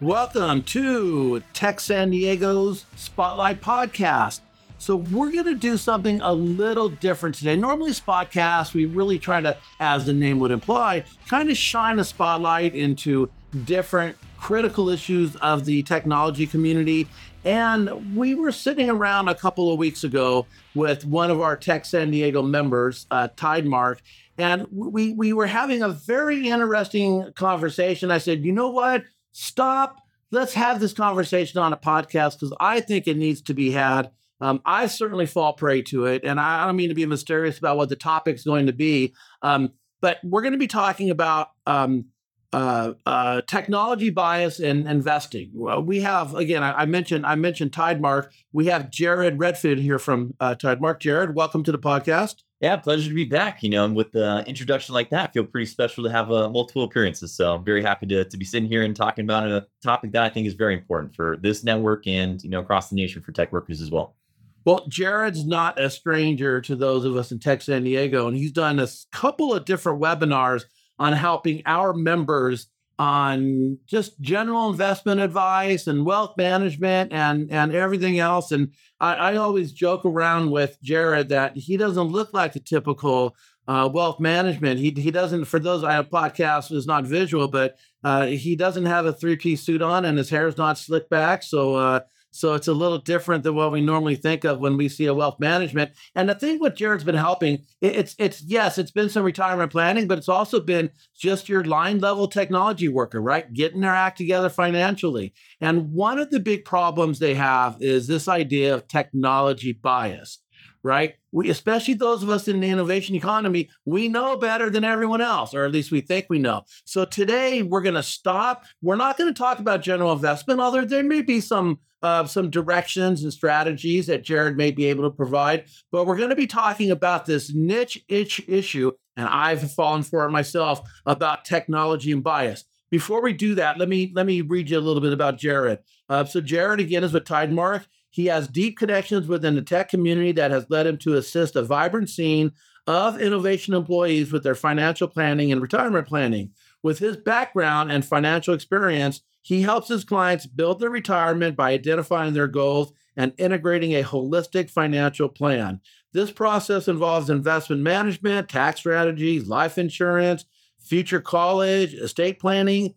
Welcome to Tech San Diego's Spotlight Podcast. So we're going to do something a little different today. Normally, Spotcast, we really try to, as the name would imply, kind of shine a spotlight into different critical issues of the technology community. And we were sitting around a couple of weeks ago with one of our Tech San Diego members, Tidemark, and we were having a very interesting conversation. I said, you know what? Stop. Let's have this conversation on a podcast because I think it needs to be had. I certainly fall prey to it, and I don't mean to be mysterious about what the topic's going to be, but we're going to be talking about technology bias in investing. Well, we have, again, I mentioned Tidemark. We have Jared Redfin here from Tidemark. Jared, welcome to the podcast. Yeah, pleasure to be back. And with the introduction like that, I feel pretty special to have multiple appearances. So I'm very happy to be sitting here and talking about a topic that I think is very important for this network and, across the nation for tech workers as well. Well, Jared's not a stranger to those of us in Tech San Diego, and he's done a couple of different webinars on helping our members on just general investment advice and wealth management and everything else. And I always joke around with Jared that he doesn't look like a typical wealth management. He doesn't, for those I have podcasts, is not visual, but he doesn't have a three-piece suit on and his hair is not slicked back. So it's a little different than what we normally think of when we see a wealth management. And the thing with Jared's been helping, it's been some retirement planning, but it's also been just your line level technology worker, right? Getting their act together financially. And one of the big problems they have is this idea of technology bias, right? We, especially those of us in the innovation economy, we know better than everyone else, or at least we think we know. So today we're going to stop. We're not going to talk about general investment, although there may be some directions and strategies that Jared may be able to provide. But we're going to be talking about this niche issue, and I've fallen for it myself, about technology and bias. Before we do that, let me read you a little bit about Jared. So Jared, again, is with Tidemark. He has deep connections within the tech community that has led him to assist a vibrant scene of innovation employees with their financial planning and retirement planning. With his background and financial experience, he helps his clients build their retirement by identifying their goals and integrating a holistic financial plan. This process involves investment management, tax strategies, life insurance, future college, estate planning.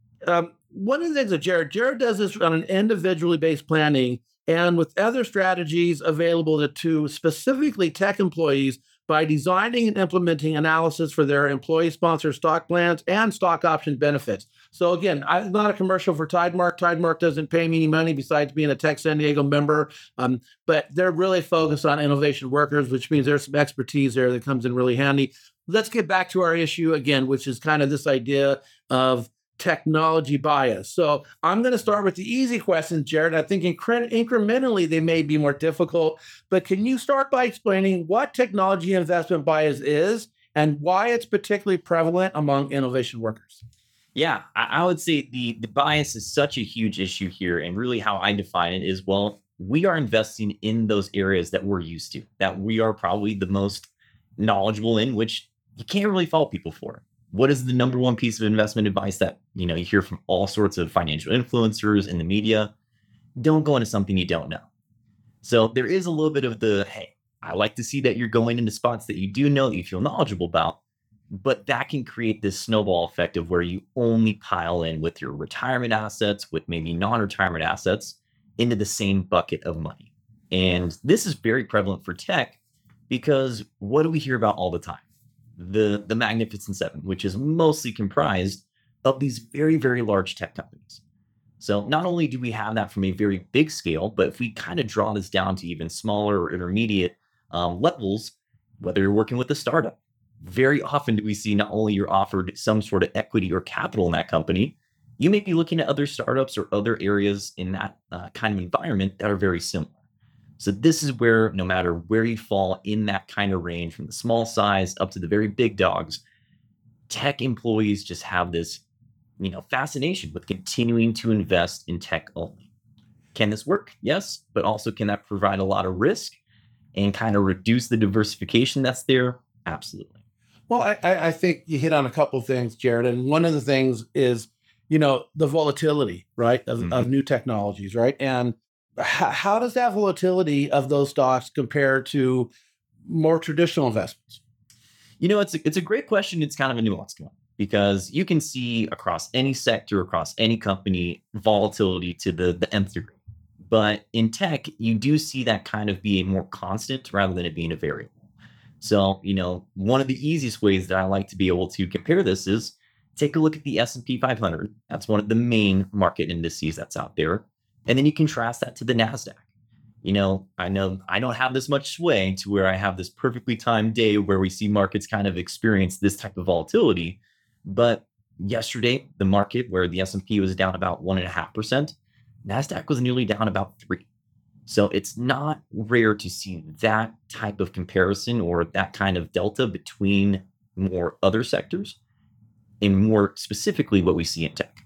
One of the things that Jared does this on an individually based planning and with other strategies available to specifically tech employees by designing and implementing analysis for their employee-sponsored stock plans and stock option benefits. So again, I'm not a commercial for Tidemark. Tidemark doesn't pay me any money besides being a Tech San Diego member, but they're really focused on innovation workers, which means there's some expertise there that comes in really handy. Let's get back to our issue again, which is kind of this idea of technology bias. So I'm going to start with the easy questions, Jared. I think incrementally they may be more difficult, but can you start by explaining what technology investment bias is and why it's particularly prevalent among innovation workers? Yeah, I would say the bias is such a huge issue here. And really how I define it is, well, we are investing in those areas that we're used to, that we are probably the most knowledgeable in, which you can't really fault people for. What is the number one piece of investment advice that, you hear from all sorts of financial influencers in the media? Don't go into something you don't know. So there is a little bit of the, hey, I like to see that you're going into spots that you do know that you feel knowledgeable about, but that can create this snowball effect of where you only pile in with your retirement assets, with maybe non-retirement assets into the same bucket of money. And this is very prevalent for tech because what do we hear about all the time? The Magnificent Seven, which is mostly comprised of these very, very large tech companies. So not only do we have that from a very big scale, but if we kind of draw this down to even smaller or intermediate levels, whether you're working with a startup, very often do we see not only you're offered some sort of equity or capital in that company, you may be looking at other startups or other areas in that kind of environment that are very similar. So this is where no matter where you fall in that kind of range, from the small size up to the very big dogs, tech employees just have this, fascination with continuing to invest in tech only. Can this work? Yes, but also can that provide a lot of risk and kind of reduce the diversification that's there? Absolutely. Well, I think you hit on a couple of things, Jared. And one of the things is the volatility, right, of new technologies, right? And how does that volatility of those stocks compare to more traditional investments? It's a great question. It's kind of a nuanced one because you can see across any sector, across any company, volatility to the nth degree. But in tech, you do see that kind of be a more constant rather than it being a variable. So, one of the easiest ways that I like to be able to compare this is take a look at the S&P 500. That's one of the main market indices that's out there. And then you contrast that to the NASDAQ. I know I don't have this much sway to where I have this perfectly timed day where we see markets kind of experience this type of volatility. But yesterday, the market where the S&P was down about 1.5%, NASDAQ was nearly down about 3. So it's not rare to see that type of comparison or that kind of delta between more other sectors and more specifically what we see in tech.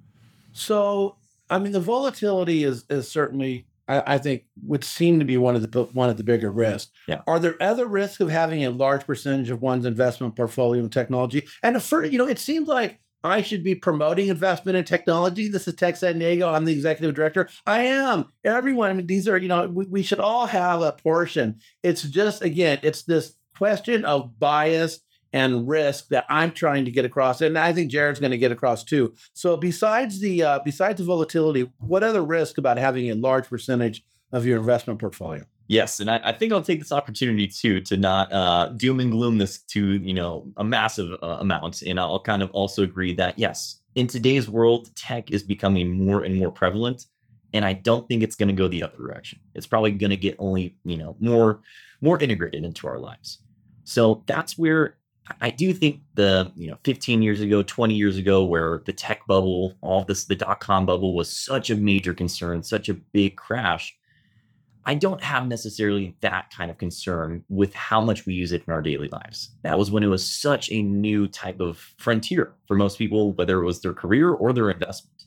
So, I mean, the volatility is certainly, I think, would seem to be one of the bigger risks. Yeah. Are there other risks of having a large percentage of one's investment portfolio in technology? And it seems like I should be promoting investment in technology. This is Tech San Diego. I'm the executive director. I am. Everyone, I mean, these are, we should all have a portion. It's just, again, it's this question of bias and risk that I'm trying to get across, and I think Jared's going to get across too. So besides the volatility, what other risk about having a large percentage of your investment portfolio? Yes, and I think I'll take this opportunity too to not doom and gloom this to a massive amount, and I'll kind of also agree that yes, in today's world, tech is becoming more and more prevalent, and I don't think it's going to go the other direction. It's probably going to get only more integrated into our lives. So that's where I do think the 15 years ago, 20 years ago, where the tech bubble, all this, the dot-com bubble was such a major concern, such a big crash. I don't have necessarily that kind of concern with how much we use it in our daily lives. That was when it was such a new type of frontier for most people, whether it was their career or their investment.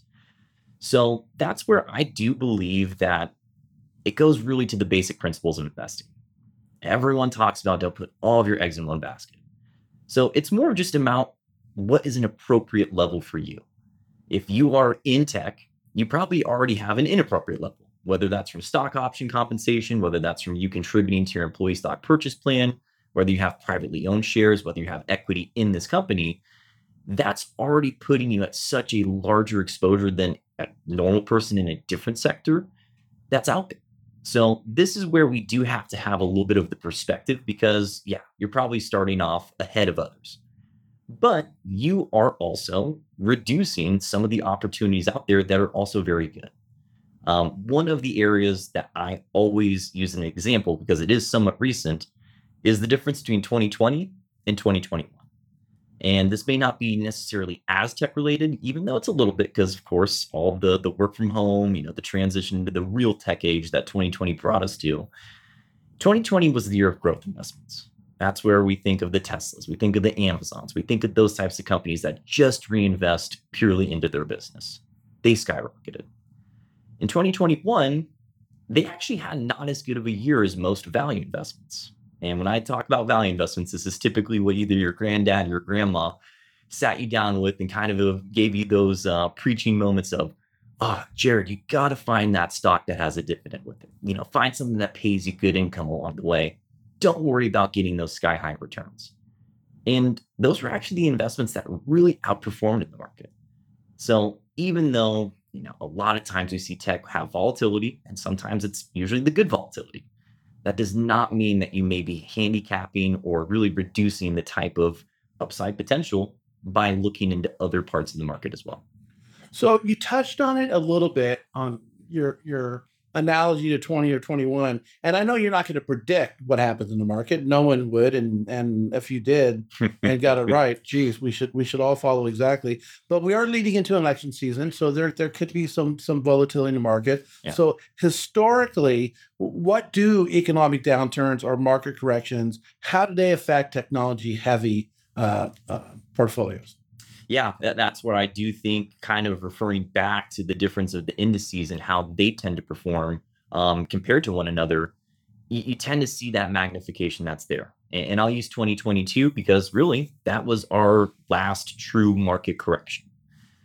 So that's where I do believe that it goes really to the basic principles of investing. Everyone talks about don't put all of your eggs in one basket. So it's more just about what is an appropriate level for you. If you are in tech, you probably already have an inappropriate level, whether that's from stock option compensation, whether that's from you contributing to your employee stock purchase plan, whether you have privately owned shares, whether you have equity in this company. That's already putting you at such a larger exposure than a normal person in a different sector that's out there. So this is where we do have to have a little bit of the perspective because, yeah, you're probably starting off ahead of others. But you are also reducing some of the opportunities out there that are also very good. One of the areas that I always use an example, because it is somewhat recent, is the difference between 2020 and 2021. And this may not be necessarily as tech related, even though it's a little bit, because of course, all the work from home, the transition to the real tech age that 2020 brought us to. 2020 was the year of growth investments. That's where we think of the Teslas, we think of the Amazons, we think of those types of companies that just reinvest purely into their business. They skyrocketed. In 2021, they actually had not as good of a year as most value investments. And when I talk about value investments, this is typically what either your granddad or your grandma sat you down with and kind of gave you those preaching moments of, oh, Jared, you got to find that stock that has a dividend with it. Find something that pays you good income along the way. Don't worry about getting those sky high returns. And those were actually the investments that really outperformed in the market. So even though, a lot of times we see tech have volatility, and sometimes it's usually the good volatility, that does not mean that you may be handicapping or really reducing the type of upside potential by looking into other parts of the market as well. So you touched on it a little bit on your analogy to 20 or 21. And I know you're not going to predict what happens in the market. No one would. And if you did and got it right, geez, we should all follow exactly. But we are leading into election season. So there could be some volatility in the market. Yeah. So historically, what do economic downturns or market corrections, how do they affect technology heavy portfolios? Yeah, that's where I do think, kind of referring back to the difference of the indices and how they tend to perform compared to one another, you tend to see that magnification that's there. And I'll use 2022 because really that was our last true market correction.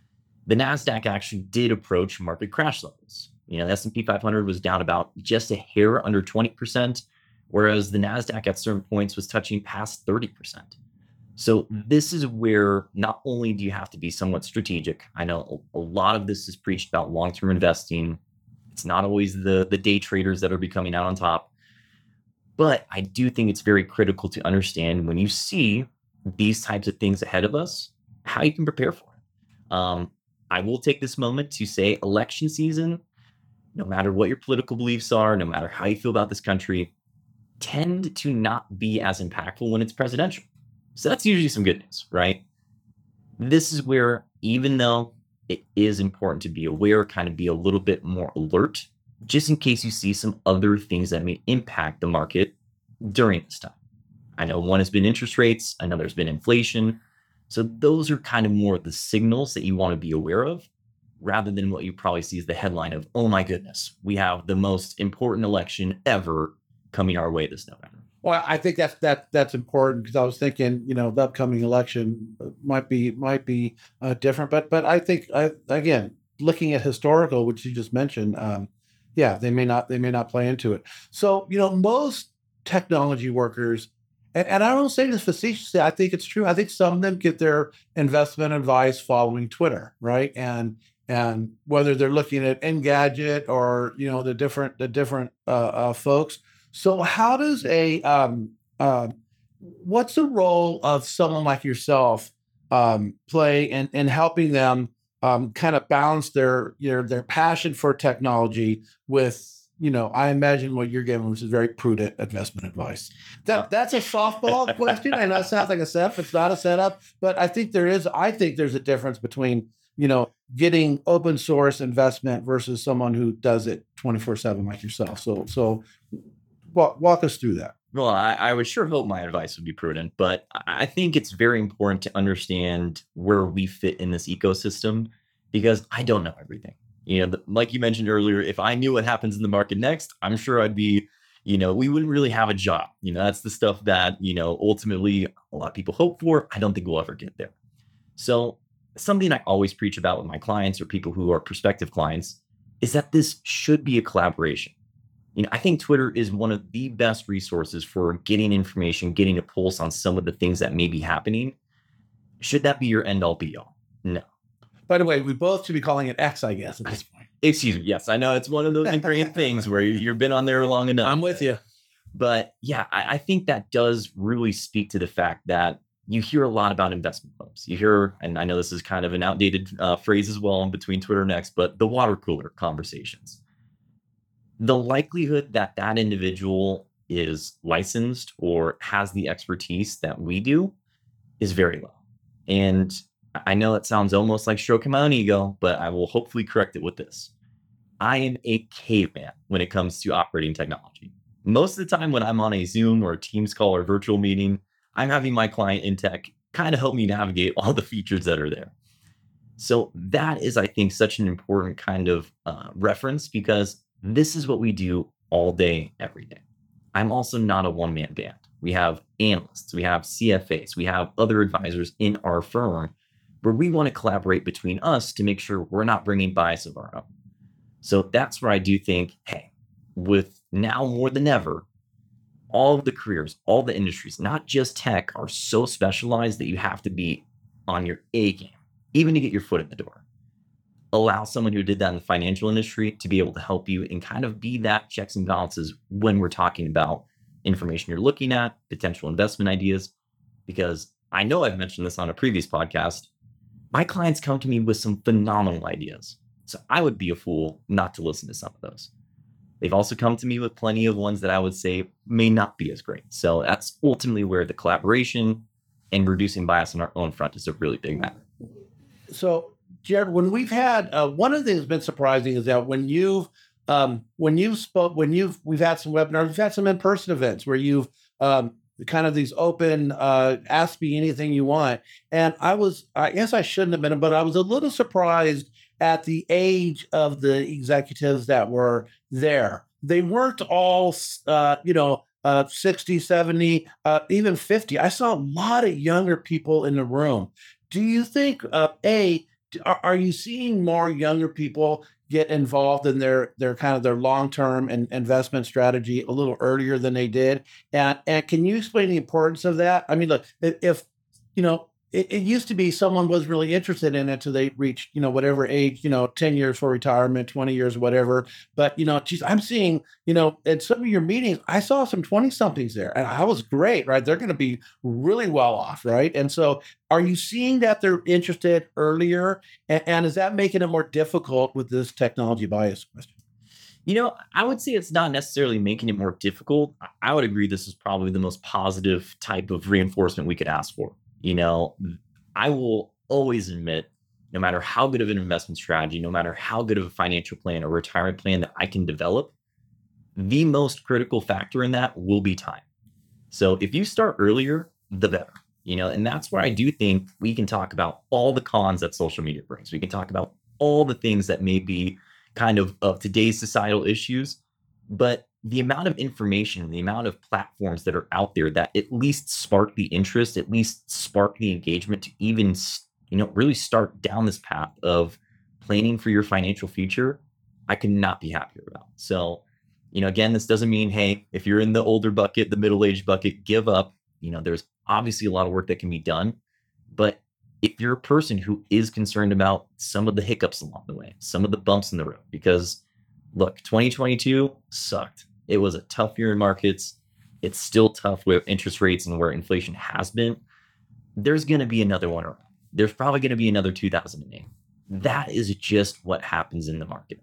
the NASDAQ actually did approach market crash levels. The S&P 500 was down about just a hair under 20%, whereas the NASDAQ at certain points was touching past 30%. So this is where not only do you have to be somewhat strategic. I know a lot of this is preached about long-term investing. It's not always the day traders that are becoming out on top. But I do think it's very critical to understand when you see these types of things ahead of us, how you can prepare for it. I will take this moment to say election season, no matter what your political beliefs are, no matter how you feel about this country, tend to not be as impactful when it's presidential. So that's usually some good news, right? This is where, even though it is important to be aware, kind of be a little bit more alert, just in case you see some other things that may impact the market during this time. I know one has been interest rates, another's been inflation. So those are kind of more the signals that you want to be aware of, rather than what you probably see as the headline of, oh my goodness, we have the most important election ever coming our way this November. Well, I think that's important, because I was thinking, the upcoming election might be different, but I think, again, looking at historical, which you just mentioned, they may not play into it. So most technology workers, and I don't say this facetiously, I think it's true. I think some of them get their investment advice following Twitter, right? And whether they're looking at Engadget or the different folks. So how does what's the role of someone like yourself play in helping them kind of balance their passion for technology with, I imagine what you're giving, which is very prudent investment advice. That's a softball question. I know it sounds like a setup. It's not a setup, but I think there's a difference between, getting open source investment versus someone who does it 24/7 like yourself. So walk us through that. Well, I would sure hope my advice would be prudent, but I think it's very important to understand where we fit in this ecosystem, because I don't know everything. Like you mentioned earlier, if I knew what happens in the market next, I'm sure I'd be, we wouldn't really have a job. That's the stuff that, ultimately a lot of people hope for. I don't think we'll ever get there. So something I always preach about with my clients or people who are prospective clients is that this should be a collaboration. I think Twitter is one of the best resources for getting information, getting a pulse on some of the things that may be happening. Should that be your end all be all? No. By the way, we both should be calling it X, I guess, at this point. Excuse me. Yes, I know it's one of those ingrained things where you've been on there long enough. I'm with you. But yeah, I think that does really speak to the fact that you hear a lot about investment clubs. You hear, and I know this is kind of an outdated phrase as well between Twitter and X, but the water cooler conversations. The likelihood that that individual is licensed or has the expertise that we do is very low. And I know it sounds almost like stroking my own ego, but I will hopefully correct it with this. I am a caveman when it comes to operating technology. Most of the time when I'm on a Zoom or a Teams call or virtual meeting, I'm having my client in tech kind of help me navigate all the features that are there. So that is, I think, such an important kind of reference, because this is what we do all day, every day. I'm also not a one-man band. We have analysts, we have CFAs, we have other advisors in our firm where we want to collaborate between us to make sure we're not bringing bias of our own. So that's where I do think, hey, with now more than ever, all of the careers, all the industries, not just tech, are so specialized that you have to be on your A game, even to get your foot in the door. Allow someone who did that in the financial industry to be able to help you and kind of be that checks and balances when we're talking about information you're looking at, potential investment ideas. Because I know I've mentioned this on a previous podcast, my clients come to me with some phenomenal ideas. So I would be a fool not to listen to some of those. They've also come to me with plenty of ones that I would say may not be as great. So that's ultimately where the collaboration and reducing bias on our own front is a really big matter. So, Jared, when we've had one of the things that's been surprising is that when we've had some webinars, we've had some in-person events where you've kind of these open, ask me anything you want. And I guess I shouldn't have been, but I was a little surprised at the age of the executives that were there. They weren't all, 60, 70, even 50. I saw a lot of younger people in the room. Do you think, are you seeing more younger people get involved in their kind of their long-term and investment strategy a little earlier than they did? And can you explain the importance of that? I mean, look, if you know, it used to be someone was really interested in it until they reached, whatever age, 10 years for retirement, 20 years, whatever. But, geez, I'm seeing, at some of your meetings, I saw some 20 somethings there and I was great, right? They're going to be really well off, right? And so are you seeing that they're interested earlier? And is that making it more difficult with this technology bias question? I would say it's not necessarily making it more difficult. I would agree this is probably the most positive type of reinforcement we could ask for. I will always admit, no matter how good of an investment strategy, no matter how good of a financial plan or retirement plan that I can develop, the most critical factor in that will be time. So if you start earlier, the better. And that's where I do think we can talk about all the cons that social media brings. We can talk about all the things that may be kind of today's societal issues, but the amount of information, the amount of platforms that are out there that at least spark the interest, at least spark the engagement to even, really start down this path of planning for your financial future, I could not be happier about. So, again, this doesn't mean, hey, if you're in the older bucket, the middle-aged bucket, give up. There's obviously a lot of work that can be done, but if you're a person who is concerned about some of the hiccups along the way, some of the bumps in the road, because look, 2022 sucked. It was a tough year in markets. It's still tough with interest rates and where inflation has been. There's going to be another one around. There's probably going to be another 2008. That is just what happens in the market.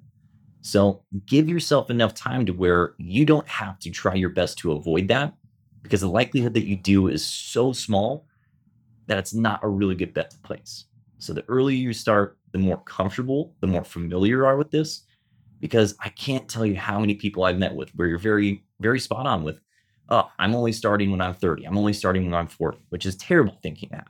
So give yourself enough time to where you don't have to try your best to avoid that, because the likelihood that you do is so small that it's not a really good bet to place. So the earlier you start, the more comfortable, the more familiar you are with this, because I can't tell you how many people I've met with where you're very, very spot on with, oh, I'm only starting when I'm 30. I'm only starting when I'm 40, which is terrible thinking that.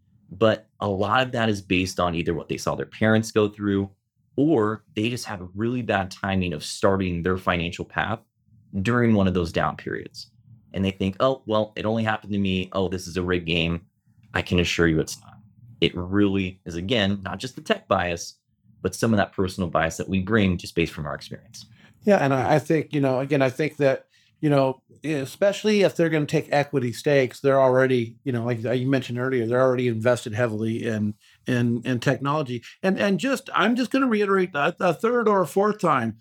But a lot of that is based on either what they saw their parents go through, or they just had a really bad timing of starting their financial path during one of those down periods. And they think, oh, well, it only happened to me. Oh, this is a rigged game. I can assure you it's not. It really is, again, not just the tech bias, but some of that personal bias that we bring just based from our experience. Yeah. And I think, again, I think that, especially if they're going to take equity stakes, they're already, like you mentioned earlier, they're already invested heavily in technology. And I'm just going to reiterate that a third or a fourth time.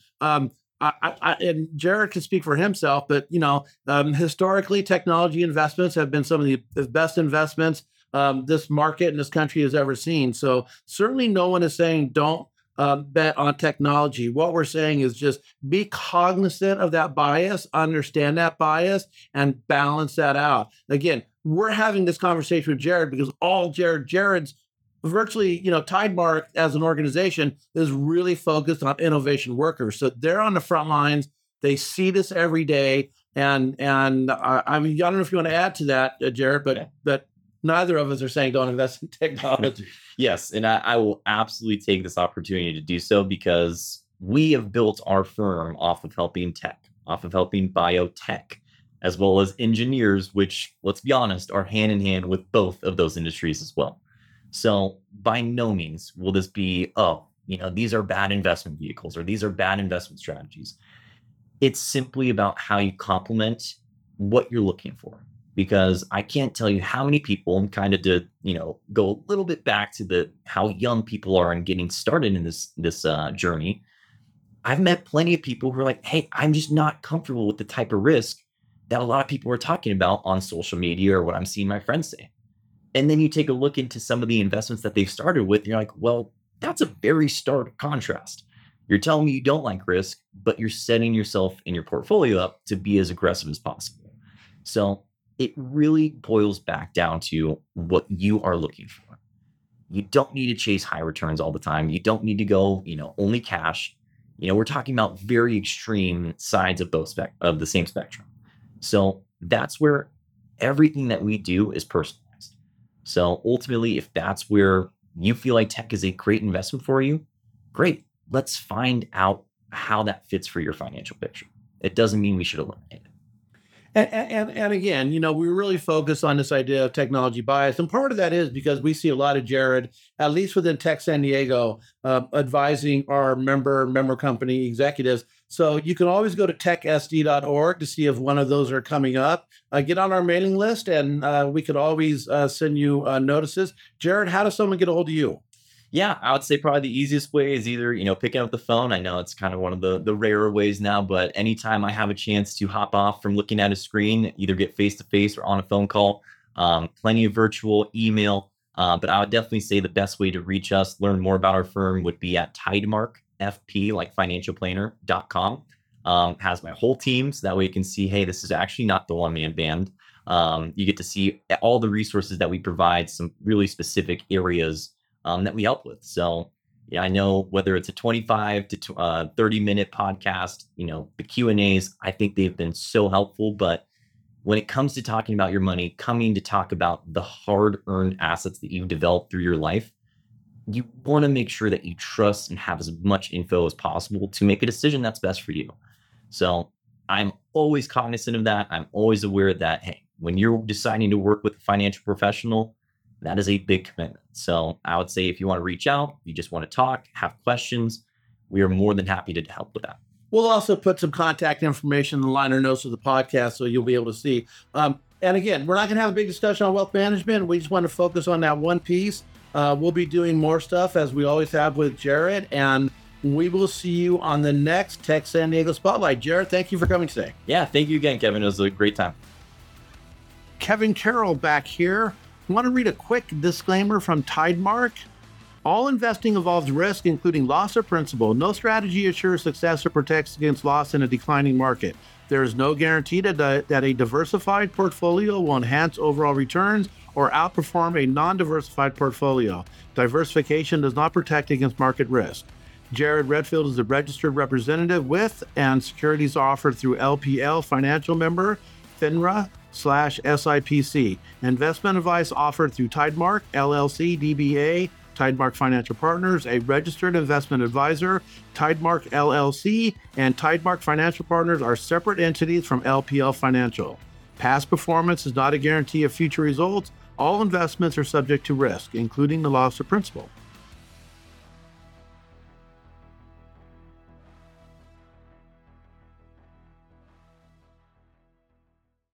And Jared can speak for himself, but historically, technology investments have been some of the best investments this market and this country has ever seen. So certainly, no one is saying don't bet on technology. What we're saying is just be cognizant of that bias, understand that bias, and balance that out. Again, we're having this conversation with Jared because all Jared's virtually, Tidemark as an organization is really focused on innovation workers. So they're on the front lines. They see this every day. And I mean, I don't know if you want to add to that, Jared, but neither of us are saying don't invest in technology. Yes. And I will absolutely take this opportunity to do so, because we have built our firm off of helping tech, off of helping biotech, as well as engineers, which, let's be honest, are hand in hand with both of those industries as well. So by no means will this be, these are bad investment vehicles or these are bad investment strategies. It's simply about how you complement what you're looking for. Because I can't tell you how many people, and kind of to, go a little bit back to how young people are and getting started in this journey. I've met plenty of people who are like, hey, I'm just not comfortable with the type of risk that a lot of people are talking about on social media or what I'm seeing my friends say. And then you take a look into some of the investments that they've started with, and you're like, well, that's a very stark contrast. You're telling me you don't like risk, but you're setting yourself in your portfolio up to be as aggressive as possible. So it really boils back down to what you are looking for. You don't need to chase high returns all the time. You don't need to go, only cash. We're talking about very extreme sides of of the same spectrum. So that's where everything that we do is personalized. So ultimately, if that's where you feel like tech is a great investment for you, great. Let's find out how that fits for your financial picture. It doesn't mean we should eliminate it. And again, we really focus on this idea of technology bias. And part of that is because we see a lot of Jared, at least within Tech San Diego, advising our member company executives. So you can always go to techsd.org to see if one of those are coming up. Get on our mailing list, and we could always send you notices. Jared, how does someone get a hold of you? Yeah, I would say probably the easiest way is either, picking up the phone. I know it's kind of one of the rarer ways now, but anytime I have a chance to hop off from looking at a screen, either get face to face or on a phone call, plenty of virtual email. But I would definitely say the best way to reach us, learn more about our firm would be at Tidemark FP, like financialplanner.com. Has my whole team. So that way you can see, hey, this is actually not the one-man band. You get to see all the resources that we provide, some really specific areas that we help with. So yeah, I know whether it's a 25 to 30-minute podcast, the Q&As, I think they've been so helpful. But when it comes to talking about your money, coming to talk about the hard-earned assets that you've developed through your life, you want to make sure that you trust and have as much info as possible to make a decision that's best for you. So I'm always cognizant of that. I'm always aware that, hey, when you're deciding to work with a financial professional, that is a big commitment. So I would say if you want to reach out, you just want to talk, have questions, we are more than happy to help with that. We'll also put some contact information in the liner notes of the podcast so you'll be able to see. And again, we're not going to have a big discussion on wealth management. We just want to focus on that one piece. We'll be doing more stuff as we always have with Jared, and we will see you on the next Tech San Diego Spotlight. Jared, thank you for coming today. Yeah, thank you again, Kevin. It was a great time. Kevin Carroll back here. I want to read a quick disclaimer from Tidemark. All investing involves risk, including loss of principal. No strategy assures success or protects against loss in a declining market. There is no guarantee that a diversified portfolio will enhance overall returns or outperform a non-diversified portfolio. Diversification does not protect against market risk. Jared Redfield is a registered representative with and securities offered through LPL Financial Member, FINRA/SIPC. Investment advice offered through Tidemark, LLC, DBA, Tidemark Financial Partners, a registered investment advisor. Tidemark, LLC, and Tidemark Financial Partners are separate entities from LPL Financial. Past performance is not a guarantee of future results. All investments are subject to risk, including the loss of principal.